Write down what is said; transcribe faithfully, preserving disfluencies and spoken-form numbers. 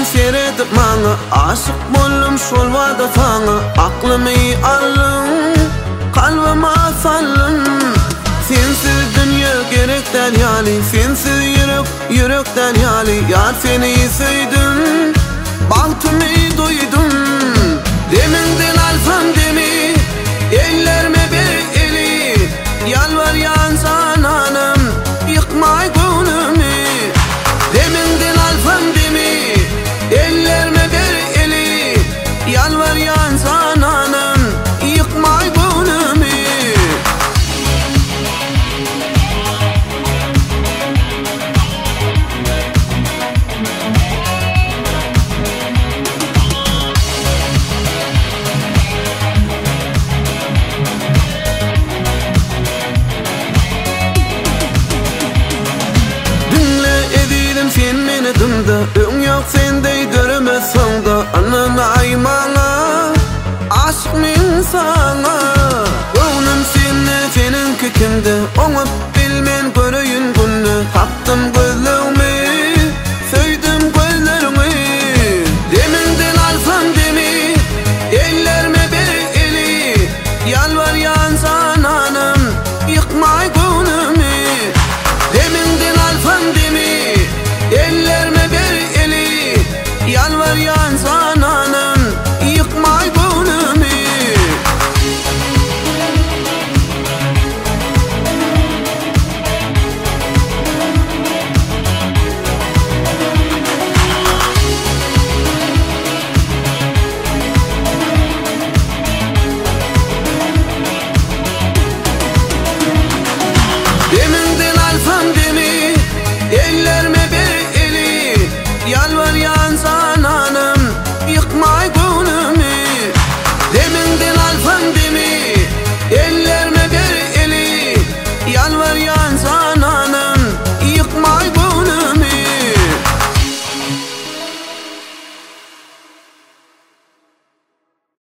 seyredip maňa, aşyk boldum şol wada taňa. Aklymy aldyň, kalbyma saldın. Sensiz dünya gerekden ýaly, sensiz ýürek ýürekden ýaly. Ýar seni söýdüm, bagtymy doýdum. Deminden alsam demi, ellerime bir eli. Yalvarýan sananım, yıkmay gönlümü. Deminden alsam demi, ellerime bir eli. Yalvarýan sananım, yıkmay gönlümü. Sen meni dımda, öň ýok sendey göremezsen da. Anam aýmaňa, aşyk men saňa. Gönlüm sende, seninki kimde? Oňup bilmen göreýin günni. Tapdym göz